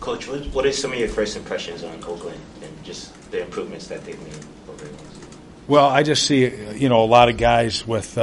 Coach, what are some of your first impressions on Oakland and just the improvements that they've made over the years? Well, I just see, a lot of guys with,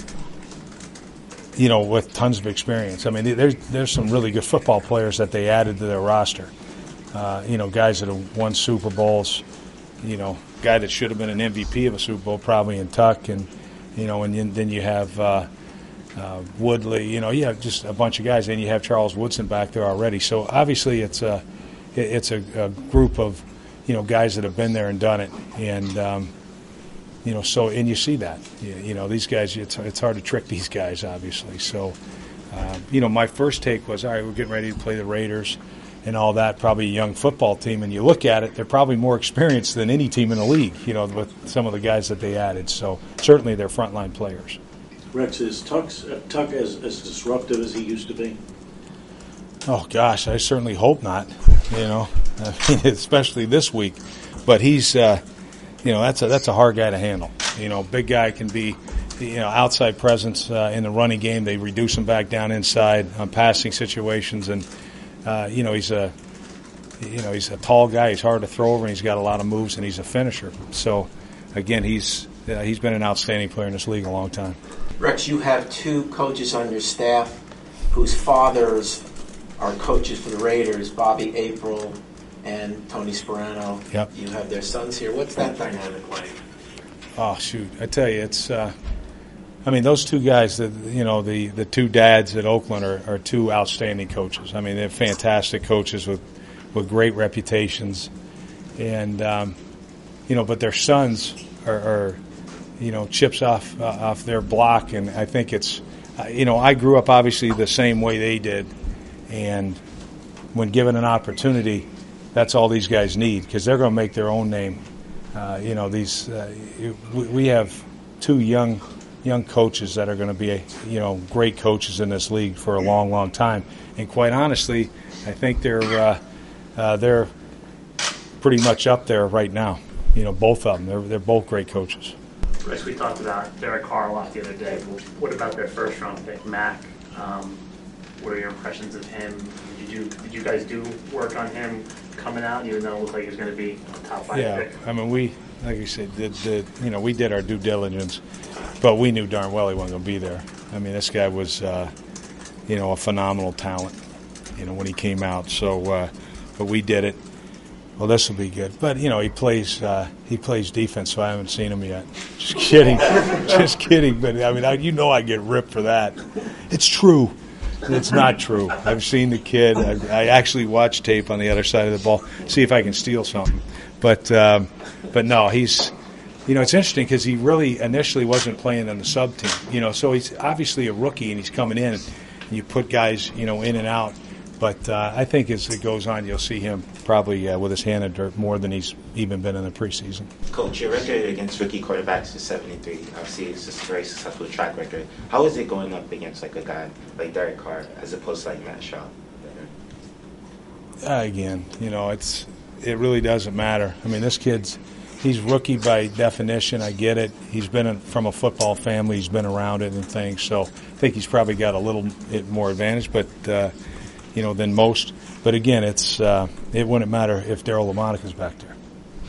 with tons of experience. I mean, there's some really good football players that they added to their roster. Guys that have won Super Bowls. Guy that should have been an MVP of a Super Bowl probably in Tuck, and then you have Woodley. You have just a bunch of guys, and you have Charles Woodson back there already. So obviously, it's a group of guys that have been there and done it, and and you see that these guys. It's hard to trick these guys, obviously. So my first take was, all right, we're getting ready to play the Raiders and all that, probably a young football team, and you look at it, they're probably more experienced than any team in the league, with some of the guys that they added. So certainly they're frontline players. Rex, is Tuck as disruptive as he used to be? Oh, gosh, I certainly hope not, especially this week. But he's, that's a hard guy to handle. Big guy can be, outside presence in the running game. They reduce him back down inside on passing situations, and he's a tall guy. He's hard to throw over, and he's got a lot of moves, and he's a finisher. So, again, he's been an outstanding player in this league a long time. Rex, you have two coaches on your staff whose fathers are coaches for the Raiders, Bobby April and Tony Sperano. Yep. You have their sons here. What's that dynamic like? Oh, shoot. I tell you, it's those two guys, the two dads at Oakland are two outstanding coaches. I mean, they're fantastic coaches with great reputations. And, but their sons are chips off their block. And I think it's, I grew up obviously the same way they did. And when given an opportunity, that's all these guys need, because they're going to make their own name. We have two young coaches that are going to be, great coaches in this league for a long, long time. And quite honestly, I think they're pretty much up there right now. Both of them. They're both great coaches. Chris, we talked about Derek Carr a lot the other day. What about their first-round pick, Mack? What are your impressions of him? Did you guys do work on him coming out, even though it looked like he was going to be a top 5 pick? Yeah, I mean, we, like you said, we did our due diligence, but we knew darn well he wasn't going to be there. I mean, this guy was, a phenomenal talent, when he came out. So, but we did it. Well, this will be good. But, he plays defense, so I haven't seen him yet. Just kidding. Just kidding. But, I mean, I get ripped for that. It's true. It's not true. I've seen the kid. I actually watched tape on the other side of the ball, see if I can steal something. But no, he's, it's interesting because he really initially wasn't playing on the sub team. So he's obviously a rookie and he's coming in, and you put guys, in and out. But I think as it goes on, you'll see him probably with his hand in dirt more than he's even been in the preseason. Coach, your record against rookie quarterbacks is 73. Obviously, it's just a very successful track record. How is it going up against a guy like Derek Carr as opposed to Matt Shaw? Again, it really doesn't matter. I mean, this he's rookie by definition. I get it. He's been from a football family. He's been around it and things. So I think he's probably got a little bit more advantage, but than most. But again, it wouldn't matter if Daryle Lamonica is back there.